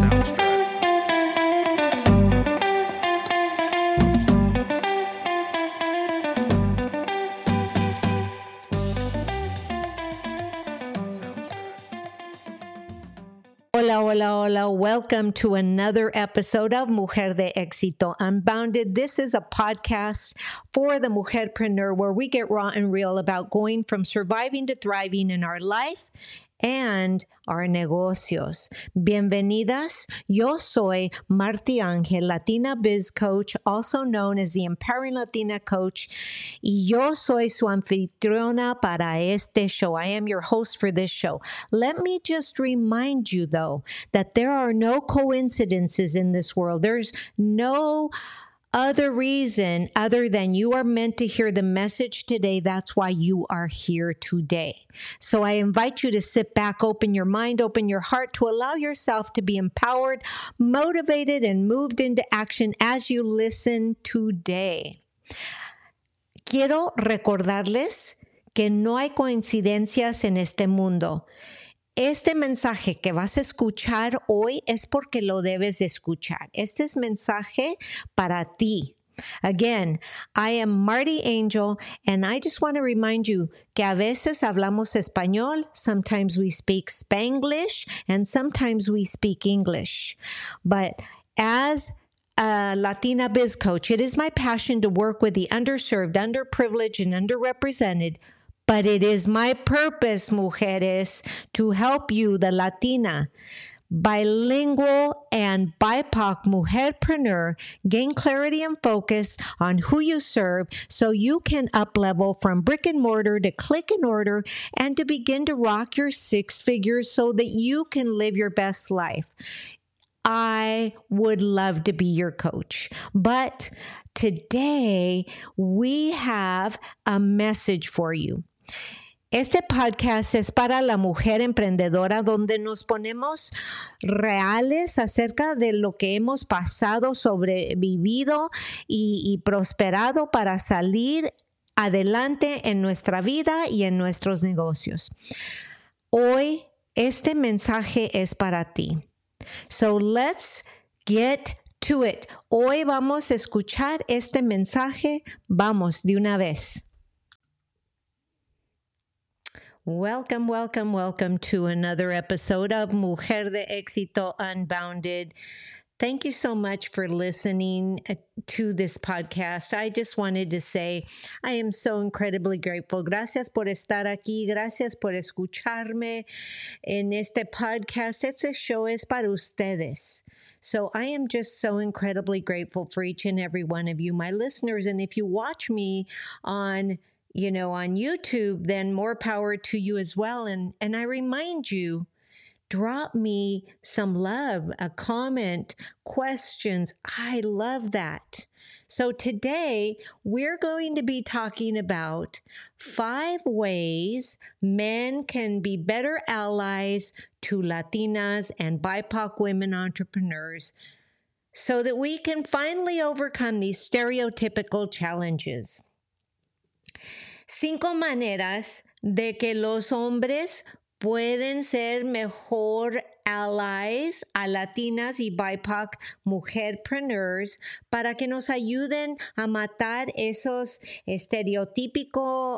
Hola, hola, hola. Welcome to another episode of Mujer de Éxito Unbounded. This is a podcast for the mujerpreneur where we get raw and real about going from surviving to thriving in our life and our negocios. Bienvenidas. Yo soy Marti Ángel, Latina Biz Coach, also known as the Empowering Latina Coach, y yo soy su anfitriona para este show. I am your host for this show. Let me just remind you, though, that there are no coincidences in this world. There's no other reason other than you are meant to hear the message today. That's why you are here today. So I invite you to sit back, open your mind, open your heart to allow yourself to be empowered, motivated, and moved into action as you listen today. Quiero recordarles que no hay coincidencias en este mundo. Este mensaje que vas a escuchar hoy es porque lo debes de escuchar. Este es mensaje para ti. Again, I am Marty Angel, and I just want to remind you que a veces hablamos español, sometimes we speak Spanglish, and sometimes we speak English. But as a Latina Biz Coach, it is my passion to work with the underserved, underprivileged, and underrepresented. But it is my purpose, mujeres, to help you, the Latina, bilingual and BIPOC mujerpreneur, gain clarity and focus on who you serve so you can up-level from brick and mortar to click and order and to begin to rock your six figures so that you can live your best life. I would love to be your coach, but today we have a message for you. Este podcast es para la mujer emprendedora donde nos ponemos reales acerca de lo que hemos pasado, sobrevivido y prosperado para salir adelante en nuestra vida y en nuestros negocios. Hoy este mensaje es para ti. So let's get to it. Hoy vamos a escuchar este mensaje. Vamos de una vez. Welcome, welcome, welcome to another episode of Mujer de Éxito Unbounded. Thank you so much for listening to this podcast. I just wanted to say I am so incredibly grateful. Gracias por estar aquí. Gracias por escucharme en este podcast. Este show es para ustedes. So I am just so incredibly grateful for each and every one of you, my listeners. And if you watch me on YouTube, then more power to you as well. And I remind you, drop me some love, a comment, questions. I love that. So today we're going to be talking about 5 ways men can be better allies to Latinas and BIPOC women entrepreneurs so that we can finally overcome these stereotypical challenges. 5 maneras de que los hombres pueden ser mejor allies a latinas y BIPOC mujerpreneurs para que nos ayuden a matar esos estereotípicos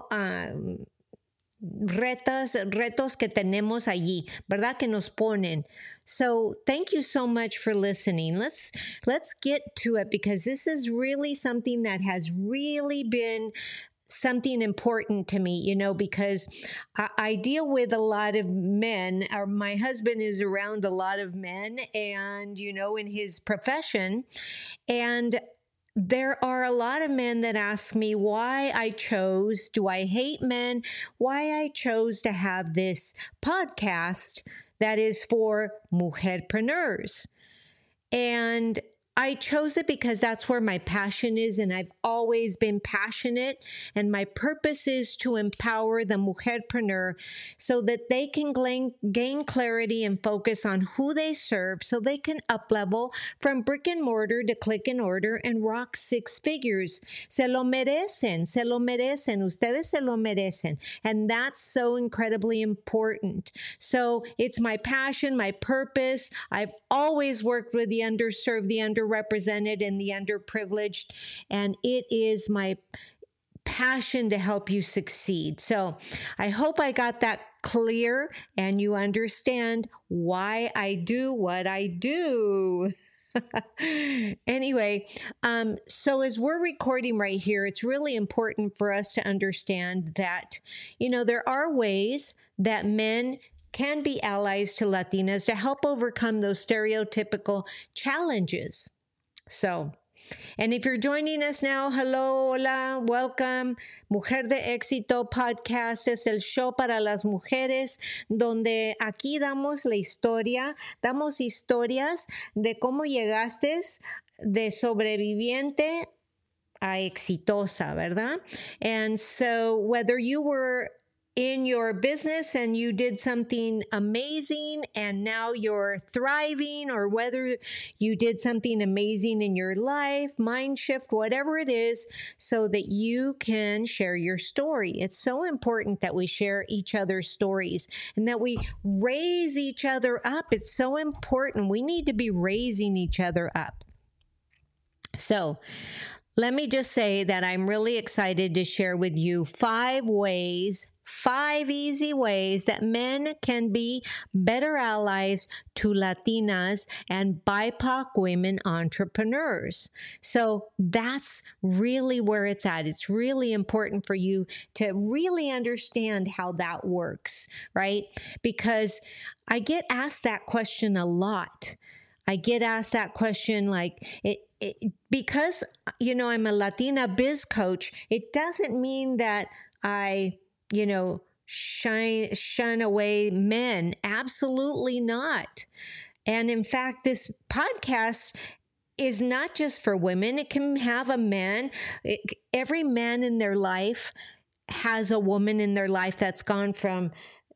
retos que tenemos allí, ¿verdad? Que nos ponen. So thank you so much for listening. Let's get to it because this is really something that has really been something important to me, because I deal with a lot of men, or my husband is around a lot of men and, in his profession. And there are a lot of men that ask me why I chose, do I hate men? Why I chose to have this podcast that is for mujerpreneurs. And I chose it because that's where my passion is, and I've always been passionate. And my purpose is to empower the mujerpreneur so that they can gain clarity and focus on who they serve so they can up-level from brick and mortar to click and order and rock six figures. Se lo merecen, ustedes se lo merecen. And that's so incredibly important. So it's my passion, my purpose. I've always worked with the underserved, the underrepresented, and the underprivileged, and it is my passion to help you succeed. So I hope I got that clear and you understand why I do what I do. Anyway, so as we're recording right here, it's really important for us to understand that, there are ways that men can be allies to Latinas to help overcome those stereotypical challenges. So, and if you're joining us now, hello, hola, welcome. Mujer de Éxito Podcast es el show para las mujeres, donde aquí damos historias de cómo llegaste de sobreviviente a exitosa, ¿verdad? And so whether you were in your business and you did something amazing and now you're thriving, or whether you did something amazing in your life, mind shift, whatever it is, so that you can share your story. It's so important that we share each other's stories and that we raise each other up. It's so important. We need to be raising each other up. So let me just say that I'm really excited to share with you 5 easy ways that men can be better allies to Latinas and BIPOC women entrepreneurs. So that's really where it's at. It's really important for you to really understand how that works, right? Because I get asked that question a lot. I get asked that question because, I'm a Latina biz coach, it doesn't mean that I shun away men. Absolutely not. And in fact, this podcast is not just for women. It can have a man. Every man in their life has a woman in their life that's gone from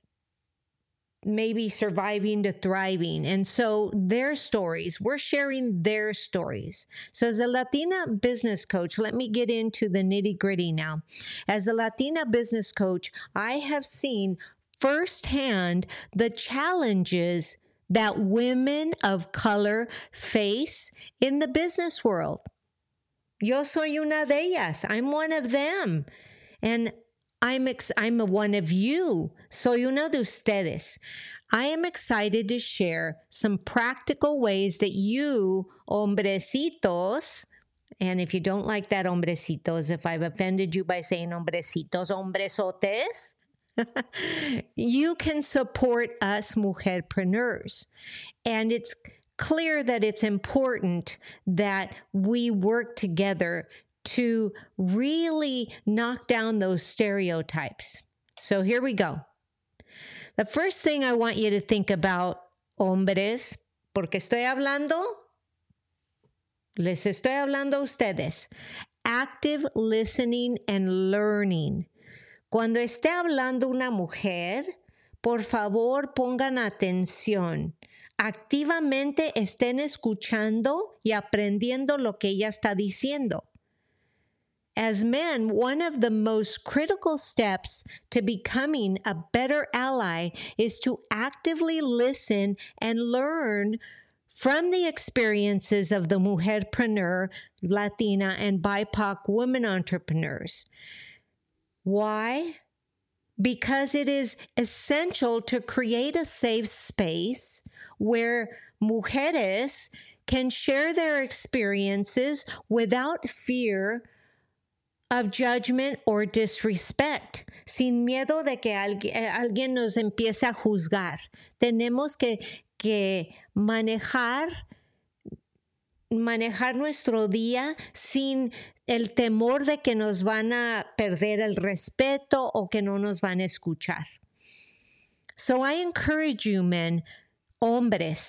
maybe surviving to thriving. And so their stories, we're sharing their stories. So as a Latina business coach, let me get into the nitty-gritty now. As a Latina business coach, I have seen firsthand the challenges that women of color face in the business world. Yo soy una de ellas. I'm one of them. And I'm one of you. Soy uno de ustedes. I am excited to share some practical ways that you, hombrecitos, and if you don't like that, hombrecitos, if I've offended you by saying hombrecitos, hombresotes, you can support us mujerpreneurs. And it's clear that it's important that we work together to really knock down those stereotypes. So here we go. The first thing I want you to think about, hombres, porque les estoy hablando a ustedes. Active listening and learning. Cuando esté hablando una mujer, por favor pongan atención. Activamente estén escuchando y aprendiendo lo que ella está diciendo. As men, one of the most critical steps to becoming a better ally is to actively listen and learn from the experiences of the mujerpreneur, Latina, and BIPOC women entrepreneurs. Why? Because it is essential to create a safe space where mujeres can share their experiences without fear of judgment or disrespect, sin miedo de que alguien nos empiece a juzgar. Tenemos que manejar nuestro día sin el temor de que nos van a perder el respeto o que no nos van a escuchar. So I encourage you, men, hombres,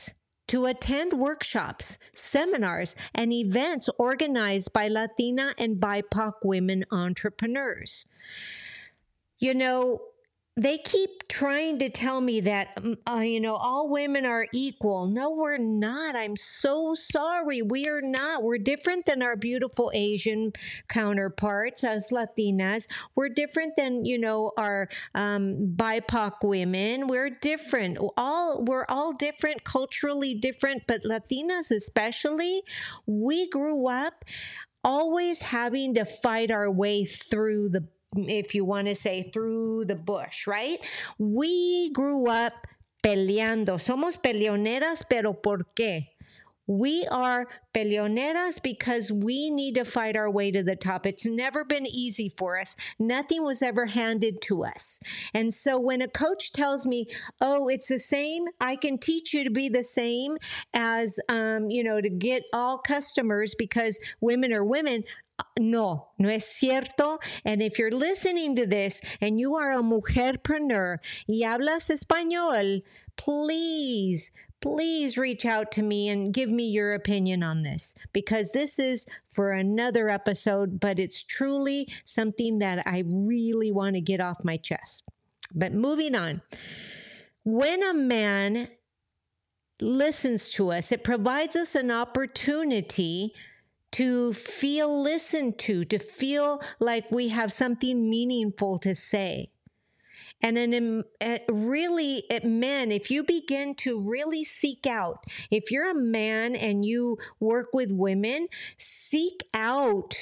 to attend workshops, seminars, and events organized by Latina and BIPOC women entrepreneurs. You know, they keep trying to tell me that, all women are equal. No, we're not. I'm so sorry. We are not. We're different than our beautiful Asian counterparts as Latinas. We're different than, our BIPOC women. We're different. We're all different, culturally different, but Latinas especially, we grew up always having to fight our way through if you want to say through the bush, right? We grew up peleando. Somos peleoneras, pero ¿por qué? We are peleoneras because we need to fight our way to the top. It's never been easy for us. Nothing was ever handed to us. And so when a coach tells me, oh, it's the same, I can teach you to be the same as, to get all customers because women are women. No es cierto. And if you're listening to this and you are a mujerpreneur y hablas español, please reach out to me and give me your opinion on this, because this is for another episode, but it's truly something that I really want to get off my chest. But moving on. When a man listens to us, it provides us an opportunity to feel listened to feel like we have something meaningful to say. And men, if you begin to really seek out, if you're a man and you work with women, seek out,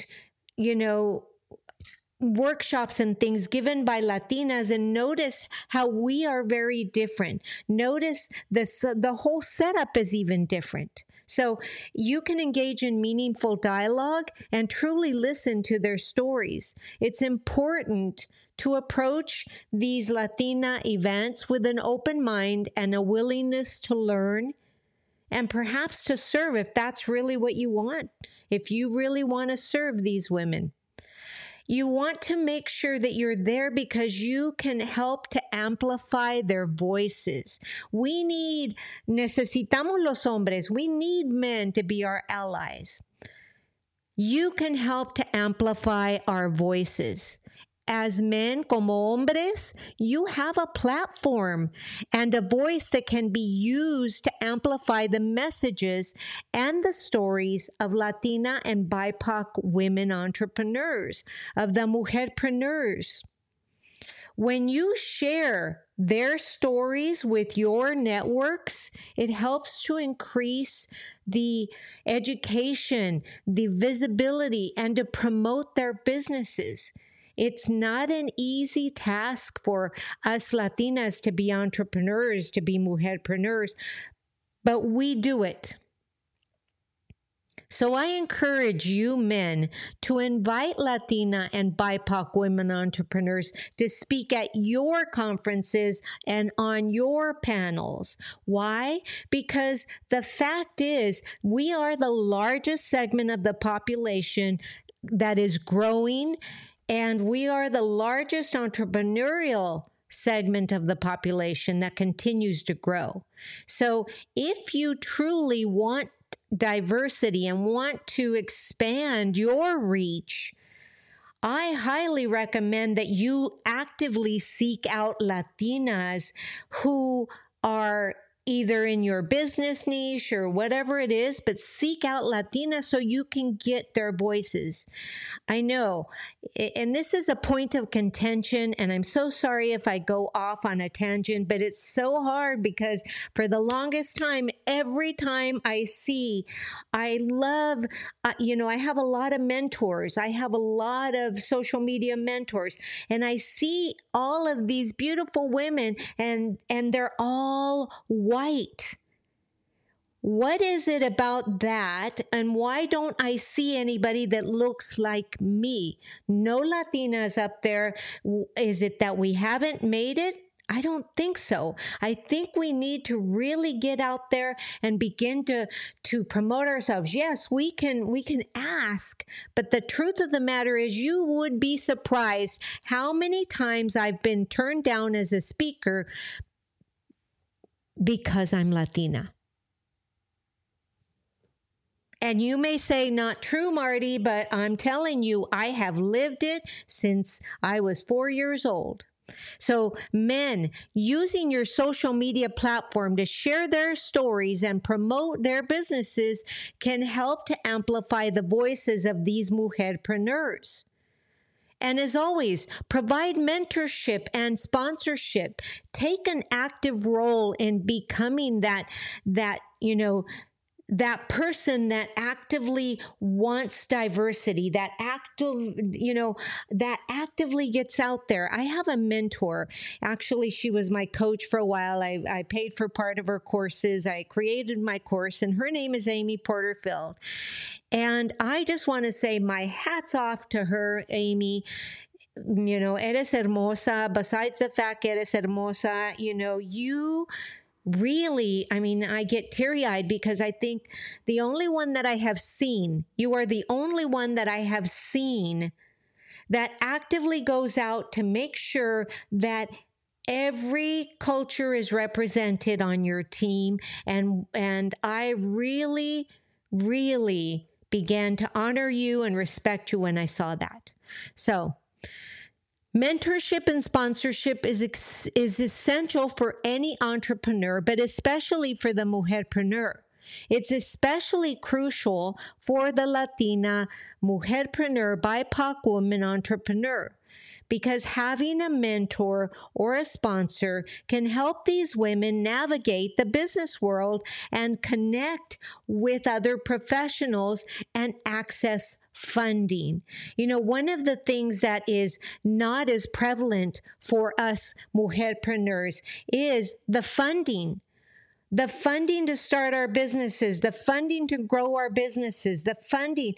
workshops and things given by Latinas and notice how we are very different. Notice the whole setup is even different. So you can engage in meaningful dialogue and truly listen to their stories. It's important to approach these Latina events with an open mind and a willingness to learn and perhaps to serve if that's really what you want, if you really want to serve these women. You want to make sure that you're there because you can help to amplify their voices. Necesitamos los hombres. We need men to be our allies. You can help to amplify our voices. As men, como hombres, you have a platform and a voice that can be used to amplify the messages and the stories of Latina and BIPOC women entrepreneurs, of the mujerpreneurs. When you share their stories with your networks, it helps to increase the education, the visibility, and to promote their businesses. It's not an easy task for us Latinas to be entrepreneurs, to be mujerpreneurs, but we do it. So I encourage you men to invite Latina and BIPOC women entrepreneurs to speak at your conferences and on your panels. Why? Because the fact is, we are the largest segment of the population that is growing, and we are the largest entrepreneurial segment of the population that continues to grow. So if you truly want diversity and want to expand your reach, I highly recommend that you actively seek out Latinas who are either in your business niche or whatever it is, but seek out Latinas so you can get their voices. I know, and this is a point of contention, and I'm so sorry if I go off on a tangent, but it's so hard because for the longest time, every time I have a lot of mentors. I have a lot of social media mentors, and I see all of these beautiful women, and they're all white. What is it about that? And why don't I see anybody that looks like me? No Latinas up there. Is it that we haven't made it? I don't think so. I think we need to really get out there and begin to promote ourselves. Yes, we can ask, but the truth of the matter is you would be surprised how many times I've been turned down as a speaker because I'm Latina. And you may say, not true, Marty, but I'm telling you, I have lived it since I was 4 years old. So, men, using your social media platform to share their stories and promote their businesses can help to amplify the voices of these mujerpreneurs. And as always, provide mentorship and sponsorship. Take an active role in becoming that person that actively wants diversity, that actively gets out there. I have a mentor. Actually, she was my coach for a while. I paid for part of her courses. I created my course, and her name is Amy Porterfield. And I just want to say my hat's off to her, Amy. Eres hermosa. Besides the fact eres hermosa, you really, I get teary-eyed because I think the only one that I have seen, you are the only one that I have seen that actively goes out to make sure that every culture is represented on your team. And I really, really began to honor you and respect you when I saw that. So, mentorship and sponsorship is essential for any entrepreneur, but especially for the mujerpreneur. It's especially crucial for the Latina mujerpreneur, BIPOC woman entrepreneur, because having a mentor or a sponsor can help these women navigate the business world and connect with other professionals and access funding. One of the things that is not as prevalent for us mujerpreneurs is the funding. The funding to start our businesses, the funding to grow our businesses, the funding,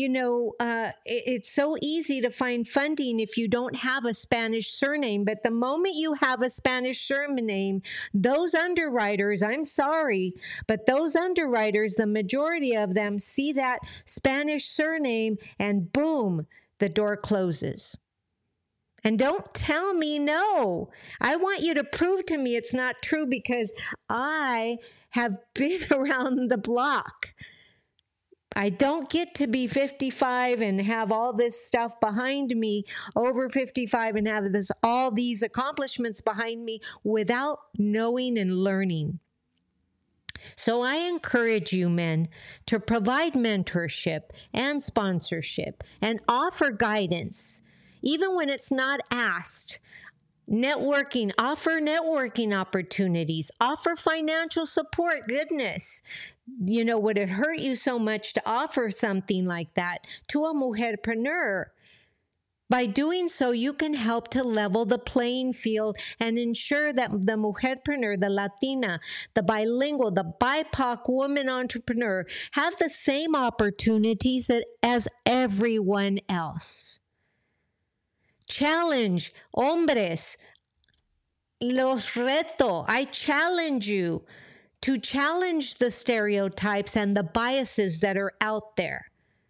it's so easy to find funding if you don't have a Spanish surname. But the moment you have a Spanish surname, those underwriters, I'm sorry, but those underwriters, the majority of them see that Spanish surname and boom, the door closes. And don't tell me no. I want you to prove to me it's not true because I have been around the block. I don't get to be 55 and have all this stuff behind me, over 55, and have all these accomplishments behind me without knowing and learning. So I encourage you, men, to provide mentorship and sponsorship and offer guidance. Even when it's not asked, offer networking opportunities, offer financial support. Goodness, would it hurt you so much to offer something like that to a mujerpreneur? By doing so, you can help to level the playing field and ensure that the mujerpreneur, the Latina, the bilingual, the BIPOC woman entrepreneur have the same opportunities as everyone else. Challenge, hombres, los reto. I challenge you to challenge the stereotypes and the biases that are out there.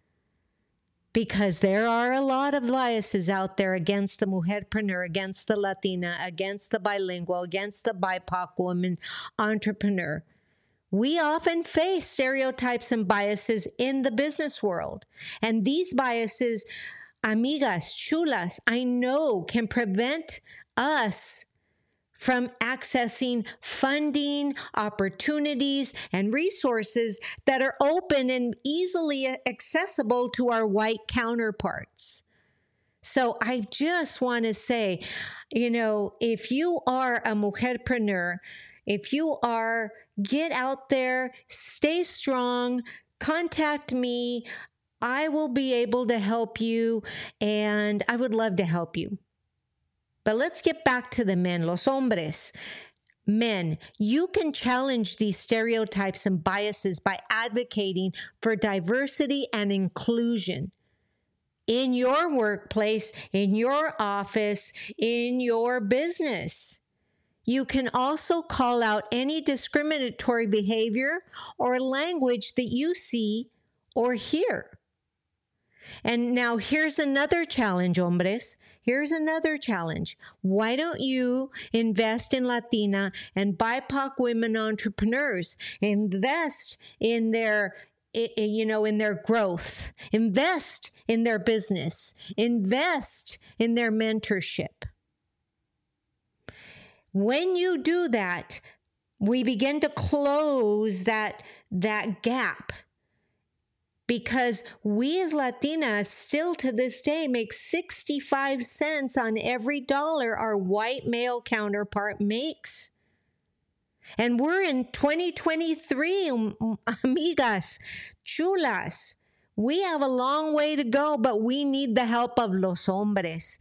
Because there are a lot of biases out there against the mujerpreneur, against the Latina, against the bilingual, against the BIPOC woman entrepreneur. We often face stereotypes and biases in the business world. And these biases, amigas, chulas, I know can prevent us from accessing funding, opportunities, and resources that are open and easily accessible to our white counterparts. So I just want to say, if you are a mujerpreneur, get out there, stay strong, contact me. I will be able to help you, and I would love to help you. But let's get back to the men, los hombres. Men, you can challenge these stereotypes and biases by advocating for diversity and inclusion in your workplace, in your office, in your business. You can also call out any discriminatory behavior or language that you see or hear. And now here's another challenge, hombres. Here's another challenge. Why don't you invest in Latina and BIPOC women entrepreneurs? Invest in their in their growth, invest in their business, invest in their mentorship. When you do that, we begin to close that gap, because we as Latinas still to this day make 65 cents on every dollar our white male counterpart makes. And we're in 2023, amigas, chulas. We have a long way to go, but we need the help of los hombres.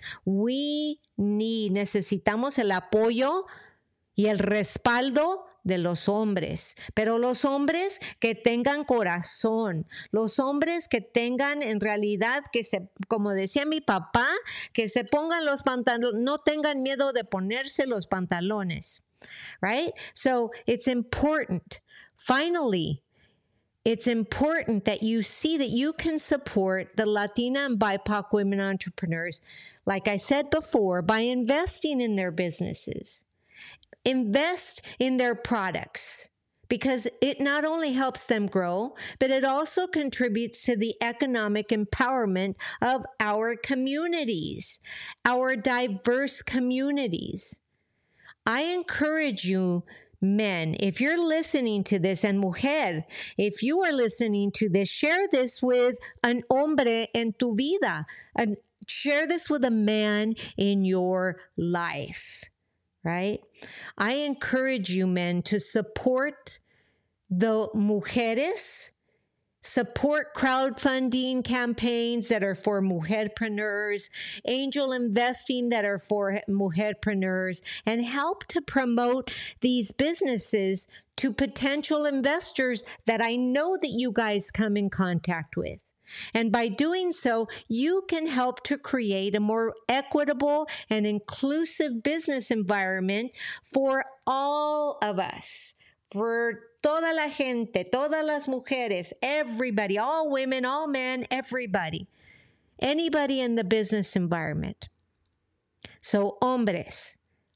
Necesitamos el apoyo y el respaldo de los hombres, pero los hombres que tengan corazón, los hombres que tengan en realidad, como decía mi papá, que se pongan los pantalones, no tengan miedo de ponerse los pantalones, right? So it's important. Finally, it's important that you see that you can support the Latina and BIPOC women entrepreneurs, like I said before, by investing in their businesses. Invest in their products, because it not only helps them grow, but it also contributes to the economic empowerment of our communities, our diverse communities. I encourage you, men, if you're listening to this, and mujer, if you are listening to this, share this with an hombre en tu vida, and share this with a man in your life. Right? I encourage you, men, to support the mujeres, support crowdfunding campaigns that are for mujerpreneurs, angel investing that are for mujerpreneurs, and help to promote these businesses to potential investors that I know that you guys come in contact with. And by doing so, you can help to create a more equitable and inclusive business environment for all of us, for toda la gente, todas las mujeres, everybody, all women, all men, everybody, anybody in the business environment. So, hombres,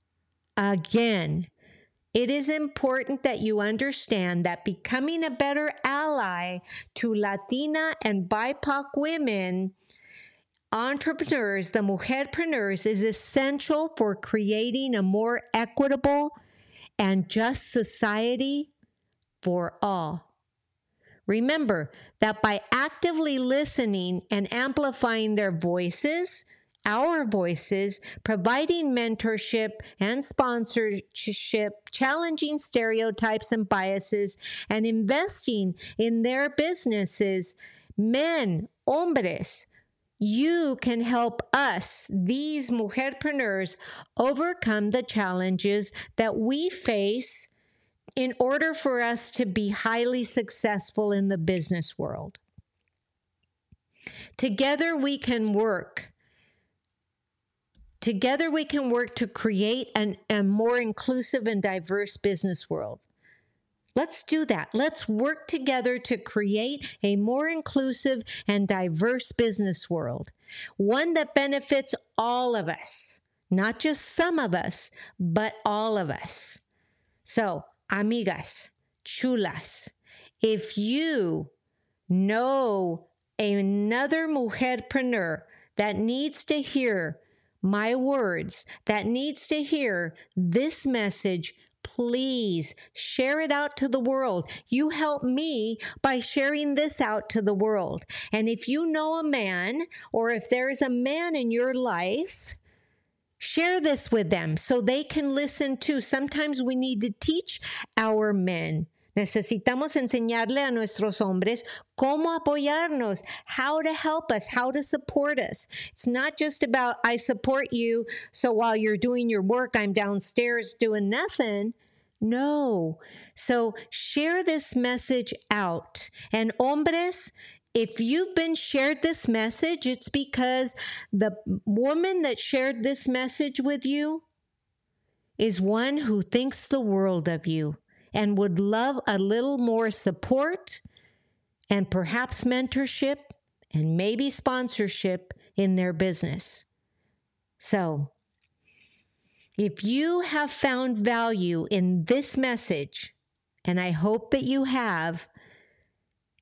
again, it is important that you understand that becoming a better ally to Latina and BIPOC women entrepreneurs, the mujerpreneurs, is essential for creating a more equitable and just society for all. Remember that by actively listening and amplifying their voices, our voices, providing mentorship and sponsorship, challenging stereotypes and biases, and investing in their businesses, men, hombres, you can help us, these mujerpreneurs, overcome the challenges that we face in order for us to be highly successful in the business world. Together we can work. Together we can work to create a more inclusive and diverse business world. Let's do that. Let's work together to create a more inclusive and diverse business world, one that benefits all of us, not just some of us, but all of us. So, amigas, chulas, if you know another mujerpreneur that needs to hear my words, that needs to hear this message, please share it out to the world. You help me by sharing this out to the world. And if you know a man, or if there is a man in your life, share this with them so they can listen too. Sometimes we need to teach our men. Necesitamos enseñarle a nuestros hombres cómo apoyarnos, how to help us, how to support us. It's not just about, I support you, so while you're doing your work, I'm downstairs doing nothing. No. So share this message out. And hombres, if you've been shared this message, it's because the woman that shared this message with you is one who thinks the world of you and would love a little more support and perhaps mentorship and maybe sponsorship in their business. So, if you have found value in this message, and I hope that you have,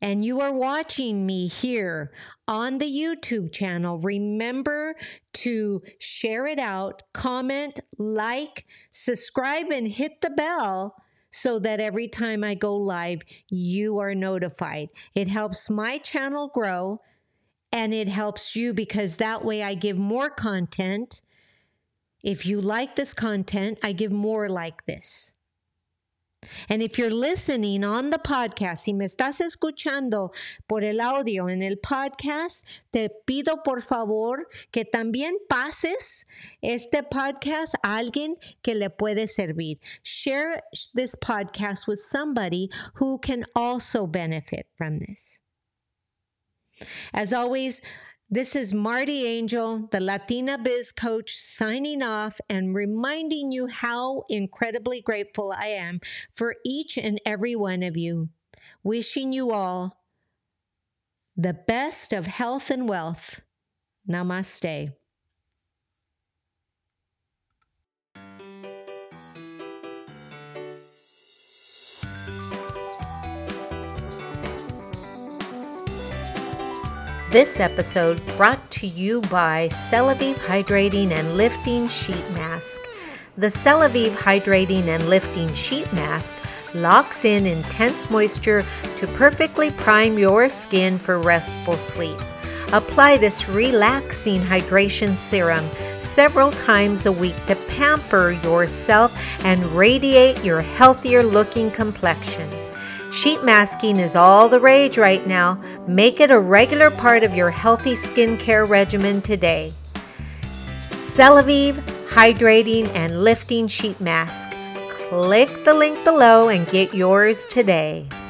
and you are watching me here on the YouTube channel, remember to share it out, comment, like, subscribe, and hit the bell so that every time I go live, you are notified. It helps my channel grow, and it helps you because that way I give more content. If you like this content, I give more like this. And if you're listening on the podcast, si me estás escuchando por el audio en el podcast, te pido por favor que también pases este podcast a alguien que le puede servir. Share this podcast with somebody who can also benefit from this. As always, this is Marty Angel, the Latina Biz Coach, signing off and reminding you how incredibly grateful I am for each and every one of you. Wishing you all the best of health and wealth. Namaste. This episode brought to you by Celavive Hydrating and Lifting Sheet Mask. The Celavive Hydrating and Lifting Sheet Mask locks in intense moisture to perfectly prime your skin for restful sleep. Apply this relaxing hydration serum several times a week to pamper yourself and radiate your healthier looking complexion. Sheet masking is all the rage right now. Make it a regular part of your healthy skincare regimen today. Celavive Hydrating and Lifting Sheet Mask. Click the link below and get yours today.